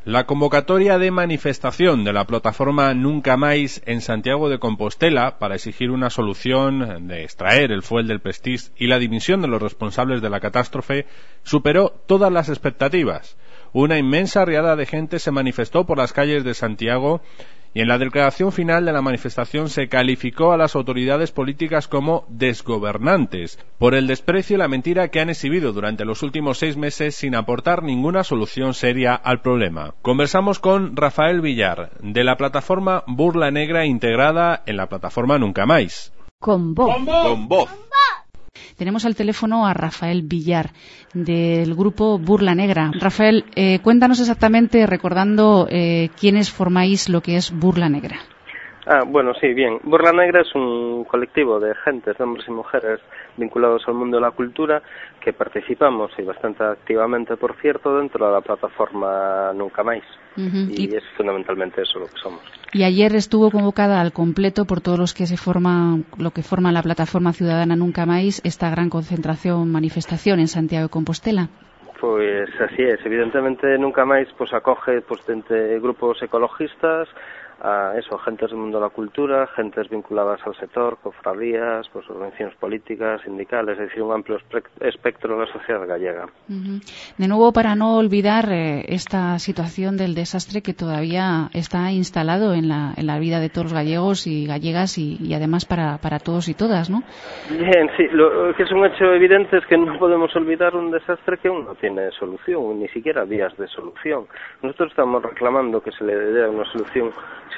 La convocatoria de manifestación de la plataforma Nunca Máis en Santiago de Compostela para exigir una solución de extraer el fuel del Prestige y la dimisión de los responsables de la catástrofe superó todas las expectativas. Una inmensa riada de gente se manifestó por las calles de Santiago y en la declaración final de la manifestación se calificó a las autoridades políticas como desgobernantes por el desprecio y la mentira que han exhibido durante los últimos 6 meses sin aportar ninguna solución seria al problema. Conversamos con Rafael Villar, de la plataforma Burla Negra integrada en la plataforma Nunca Máis. Con voz. Con voz. Tenemos al teléfono a Rafael Villar, del grupo Burla Negra. Rafael, cuéntanos exactamente, recordando quiénes formáis lo que es Burla Negra. Bueno, sí, bien. Burla Negra es un colectivo de gentes, de hombres y mujeres vinculados al mundo de la cultura que participamos, y bastante activamente, por cierto, dentro de la plataforma Nunca Máis. Y es fundamentalmente eso lo que somos. Y ayer estuvo convocada al completo por todos los que forman la plataforma ciudadana Nunca Máis esta gran manifestación en Santiago de Compostela. Pues así es. Evidentemente Nunca Máis pues acoge desde grupos ecologistas a gentes del mundo de la cultura, gentes vinculadas al sector, cofradías, organizaciones políticas, sindicales, es decir, un amplio espectro de la sociedad gallega. De nuevo, para no olvidar esta situación del desastre que todavía está instalado en la vida de todos los gallegos y gallegas y además para todos y todas, ¿no? Bien, sí, lo que es un hecho evidente es que no podemos olvidar un desastre que aún no tiene solución, ni siquiera vías de solución. Nosotros estamos reclamando que se le dé una solución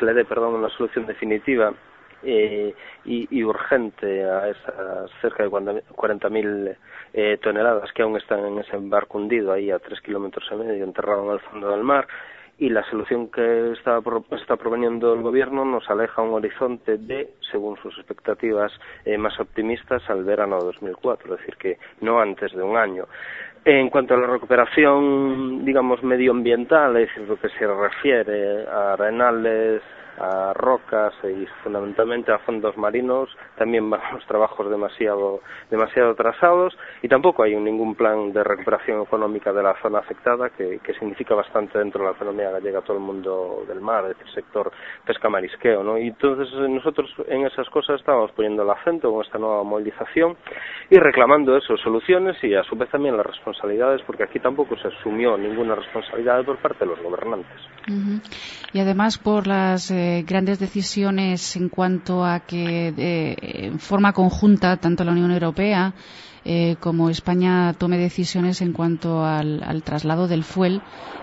definitiva y urgente a esas cerca de 40.000 toneladas que aún están en ese barco hundido ahí a 3,5 kilómetros enterrado en el fondo del mar. Y la solución que está proponiendo el gobierno nos aleja un horizonte de, según sus expectativas más optimistas, al verano de 2004, es decir, que no antes de un año. En cuanto a la recuperación, digamos, medioambiental, es decir, lo que se refiere a arenales, a rocas y fundamentalmente a fondos marinos, también van los trabajos demasiado atrasados, y tampoco hay ningún plan de recuperación económica de la zona afectada, que significa bastante dentro de la economía gallega todo el mundo del mar, es decir, sector pesca marisqueo, ¿no? Y entonces nosotros en esas cosas estamos poniendo el acento con esta nueva movilización y reclamando soluciones y a su vez también las responsabilidades, porque aquí tampoco se asumió ninguna responsabilidad por parte de los gobernantes. Y además por las grandes decisiones en cuanto a que en forma conjunta tanto la Unión Europea como España tome decisiones en cuanto al traslado del fuel,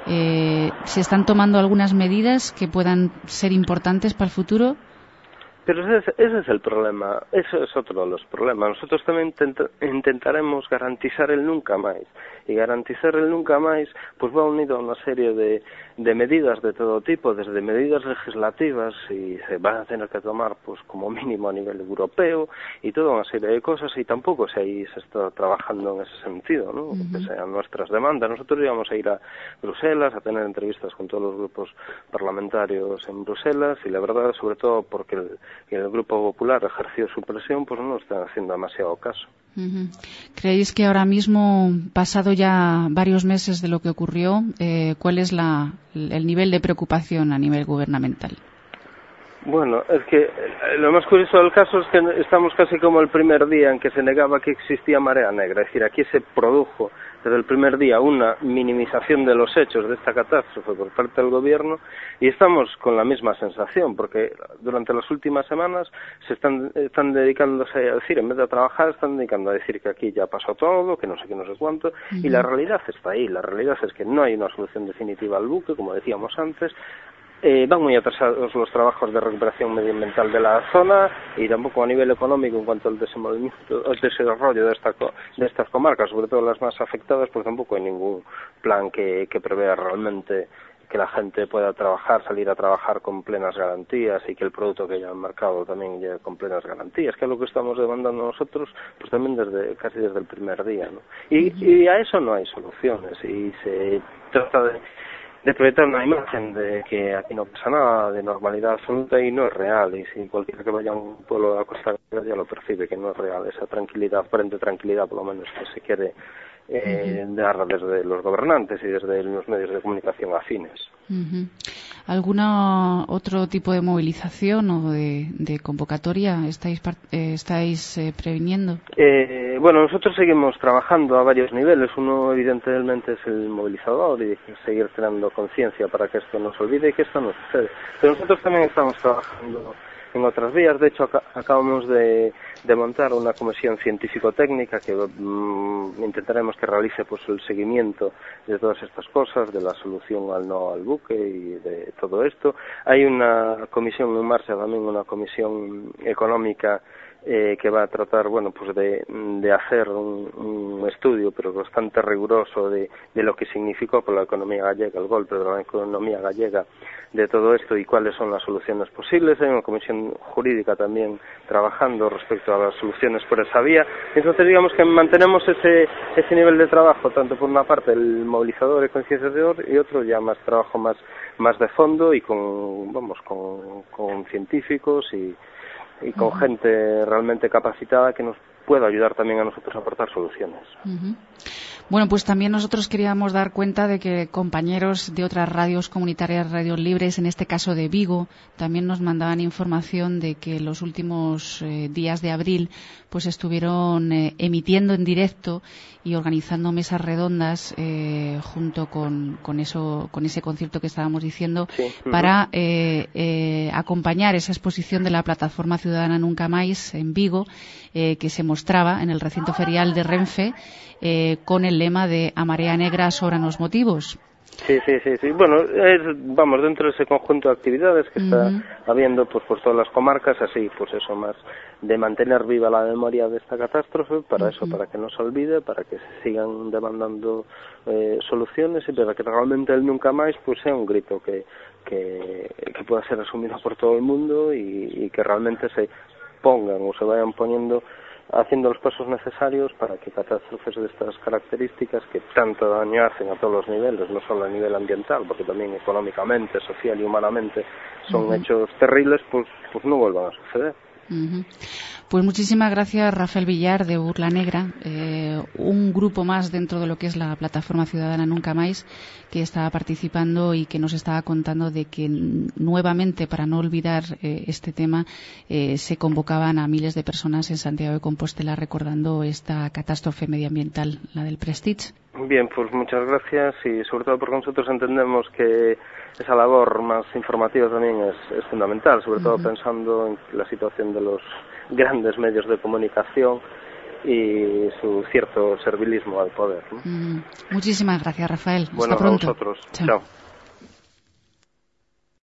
¿se están tomando algunas medidas que puedan ser importantes para el futuro? Pero ese es el problema, eso es otro de los problemas. Nosotros también intentaremos garantizar el Nunca Máis, y garantizar el Nunca Máis pues va unido a una serie de medidas de todo tipo, desde medidas legislativas, y se van a tener que tomar pues como mínimo a nivel europeo, y toda una serie de cosas, y tampoco se está trabajando en ese sentido, ¿no? Que sean nuestras demandas. Nosotros íbamos a ir a Bruselas a tener entrevistas con todos los grupos parlamentarios en Bruselas, y la verdad, sobre todo porque el Grupo Popular ejerció su presión, pues no nos están haciendo demasiado caso. ¿Creéis que ahora mismo, pasado ya varios meses de lo que ocurrió, cuál es el nivel de preocupación a nivel gubernamental? Bueno, es que lo más curioso del caso es que estamos casi como el primer día en que se negaba que existía marea negra. Es decir, aquí se produjo desde el primer día una minimización de los hechos de esta catástrofe por parte del gobierno, y estamos con la misma sensación, porque durante las últimas semanas se están dedicándose a decir, en vez de trabajar, están dedicando a decir que aquí ya pasó todo, que no sé qué, no sé cuánto, y la realidad está ahí. La realidad es que no hay una solución definitiva al buque, como decíamos antes. Van muy atrasados los trabajos de recuperación medioambiental de la zona, y tampoco a nivel económico en cuanto al desarrollo de estas comarcas, sobre todo las más afectadas, pues tampoco hay ningún plan que prevea realmente que la gente pueda salir a trabajar con plenas garantías, y que el producto que haya en el mercado también llegue con plenas garantías, que es lo que estamos demandando nosotros, pues también casi desde el primer día, ¿no? Y a eso no hay soluciones, y se trata de proyectar una imagen de que aquí no pasa nada, de normalidad absoluta, y no es real. Y si cualquiera que vaya a un pueblo de la Costa ya lo percibe, que no es real esa tranquilidad, aparente tranquilidad por lo menos, que se quiere dar desde los gobernantes y desde los medios de comunicación afines. ¿Algún otro tipo de movilización o de convocatoria estáis previniendo? Bueno, nosotros seguimos trabajando a varios niveles. Uno, evidentemente, es el movilizador y seguir creando conciencia para que esto no se olvide y que esto no sucede. Pero nosotros también estamos trabajando en otras vías. De hecho, acabamos de montar una comisión científico-técnica que intentaremos que realice pues el seguimiento de todas estas cosas, de la solución al no al buque y de todo esto. Hay una comisión en marcha también, una comisión económica que va a tratar, bueno, pues de hacer un estudio, pero bastante riguroso de lo que significó por la economía gallega, el golpe de la economía gallega, de todo esto y cuáles son las soluciones posibles. Hay una comisión jurídica también trabajando respecto a las soluciones por esa vía. Entonces, digamos que mantenemos ese nivel de trabajo, tanto por una parte el movilizador y concienciador y otro ya más trabajo más de fondo y con científicos y con gente realmente capacitada que nos pueda ayudar también a nosotros a aportar soluciones. Bueno, pues también nosotros queríamos dar cuenta de que compañeros de otras radios comunitarias, radios libres, en este caso de Vigo, también nos mandaban información de que los últimos días de abril pues estuvieron emitiendo en directo y organizando mesas redondas junto con ese concierto que estábamos diciendo, para acompañar esa exposición de la Plataforma Ciudadana Nunca Máis en Vigo, que se mostraba en el recinto ferial de Renfe, con el lema de A Marea Negra sobran os motivos. Sí. Bueno, vamos, dentro de ese conjunto de actividades que está habiendo pues por todas las comarcas, así, pues eso, más de mantener viva la memoria de esta catástrofe, para eso, para que no se olvide, para que se sigan demandando soluciones y para que realmente el Nunca Máis pues sea un grito que pueda ser asumido por todo el mundo y que realmente se pongan o se vayan poniendo, haciendo los pasos necesarios para que catástrofes de estas características que tanto daño hacen a todos los niveles, no solo a nivel ambiental, porque también económicamente, social y humanamente son hechos terribles, pues no vuelvan a suceder. Pues muchísimas gracias, Rafael Villar, de Burla Negra, un grupo más dentro de lo que es la Plataforma Ciudadana Nunca Máis, que estaba participando y que nos estaba contando de que nuevamente, para no olvidar este tema, se convocaban a miles de personas en Santiago de Compostela recordando esta catástrofe medioambiental, la del Prestige. Bien, pues muchas gracias y sobre todo porque nosotros entendemos que esa labor más informativa también es fundamental, sobre todo pensando en la situación de los grandes medios de comunicación y su cierto servilismo al poder, ¿no? Muchísimas gracias, Rafael. Bueno, hasta pronto. A vosotros. Chao.